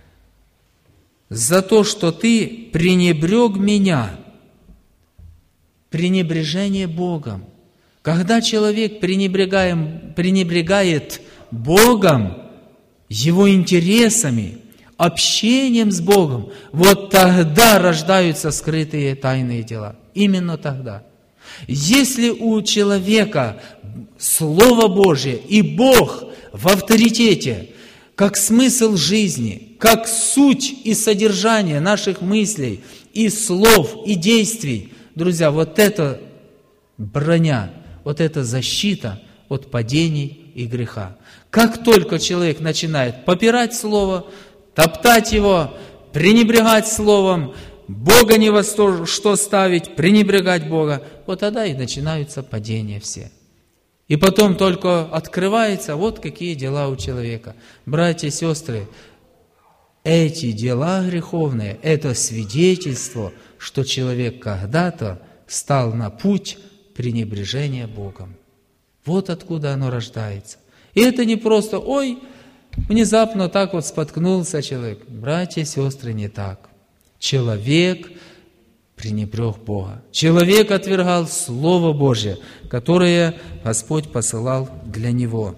за то, что ты пренебрег меня. Пренебрежение Богом. Когда человек пренебрегает Богом, Его интересами, общением с Богом, вот тогда рождаются скрытые тайные дела. Именно тогда. Если у человека Слово Божие и Бог в авторитете, как смысл жизни, как суть и содержание наших мыслей, и слов, и действий. Друзья, вот это броня, вот это защита от падений и греха. Как только человек начинает попирать Слово, топтать его, пренебрегать Словом, Бога не во что ставить, пренебрегать Бога, вот тогда и начинаются падения все. И потом только открывается, вот какие дела у человека. Братья и сестры, эти дела греховные, это свидетельство, что человек когда-то стал на путь пренебрежения Богом. Вот откуда оно рождается. И это не просто, ой, внезапно так вот споткнулся человек. Братья и сестры, не так. Человек пренебрег Бога. Человек отвергал Слово Божье, которое Господь посылал для него.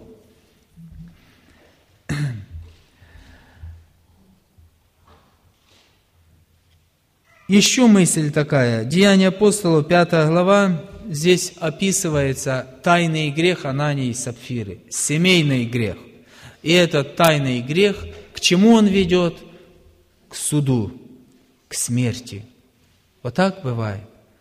Еще мысль такая. Деяния апостолов, пятая глава, здесь описывается тайный грех Анании и Сапфиры, семейный грех. И этот тайный грех, к чему он ведет? К суду, к смерти. Вот так бывает.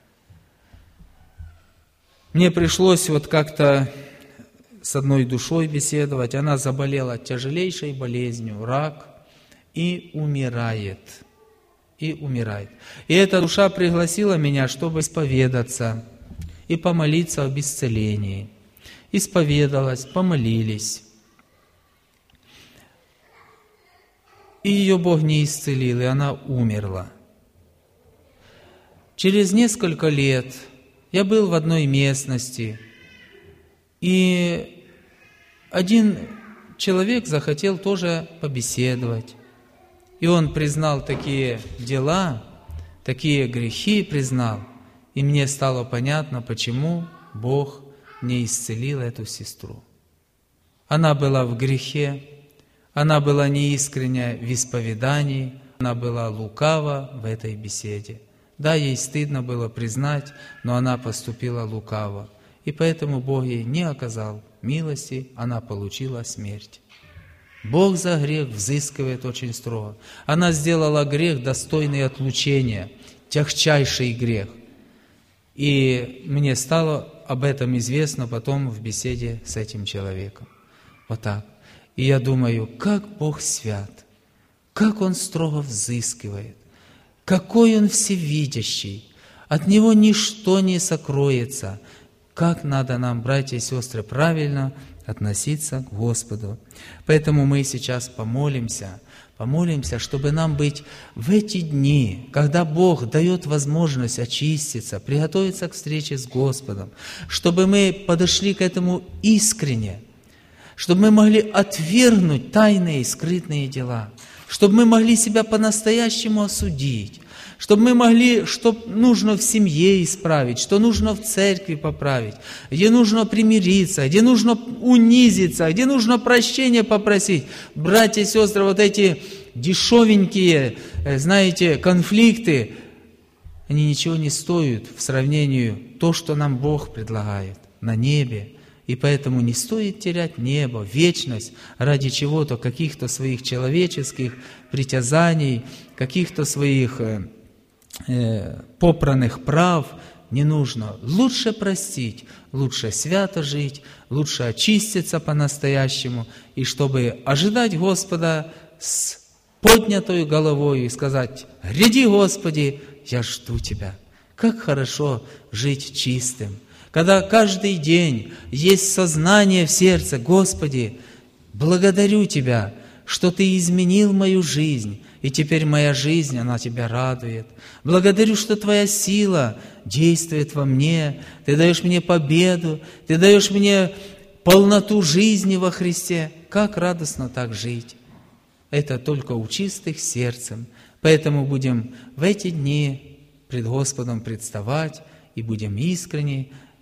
Мне пришлось вот как-то с одной душой беседовать. Она заболела тяжелейшей болезнью, рак, и умирает. И умирает. И эта душа пригласила меня, чтобы исповедаться и помолиться об исцелении. Исповедалась, помолились. И ее Бог не исцелил, и она умерла. Через несколько лет я был в одной местности, и один человек захотел тоже побеседовать. И он признал такие дела, такие грехи признал, и мне стало понятно, почему Бог не исцелил эту сестру. Она была в грехе, она была неискренняя в исповедании, она была лукава в этой беседе. Да, ей стыдно было признать, но она поступила лукаво. И поэтому Бог ей не оказал милости, она получила смерть. Бог за грех взыскивает очень строго. Она сделала грех, достойный отлучения, тягчайший грех. И мне стало об этом известно потом в беседе с этим человеком. Вот так. И я думаю, как Бог свят, как Он строго взыскивает. Какой Он всевидящий, от Него ничто не сокроется. Как надо нам, братья и сестры, правильно относиться к Господу. Поэтому мы сейчас помолимся, помолимся, чтобы нам быть в эти дни, когда Бог дает возможность очиститься, приготовиться к встрече с Господом, чтобы мы подошли к этому искренне, чтобы мы могли отвергнуть тайные и скрытные дела, чтобы мы могли себя по-настоящему осудить, чтобы мы могли, что нужно в семье исправить, что нужно в церкви поправить, где нужно примириться, где нужно унизиться, где нужно прощения попросить. Братья и сестры, вот эти дешевенькие, знаете, конфликты, они ничего не стоят в сравнении с то, что нам Бог предлагает на небе. И поэтому не стоит терять небо, вечность ради чего-то, каких-то своих человеческих притязаний, каких-то своих э, э, попранных прав не нужно. Лучше простить, лучше свято жить, лучше очиститься по-настоящему, и чтобы ожидать Господа с поднятой головой и сказать: «Гряди, Господи, я жду Тебя». Как хорошо жить чистым. Когда каждый день есть сознание в сердце: Господи, благодарю Тебя, что Ты изменил мою жизнь, и теперь моя жизнь, она Тебя радует. Благодарю, что Твоя сила действует во мне, Ты даешь мне победу, Ты даешь мне полноту жизни во Христе. Как радостно так жить! Это только у чистых сердцем. Поэтому будем в эти дни пред Господом представать, и будем искренне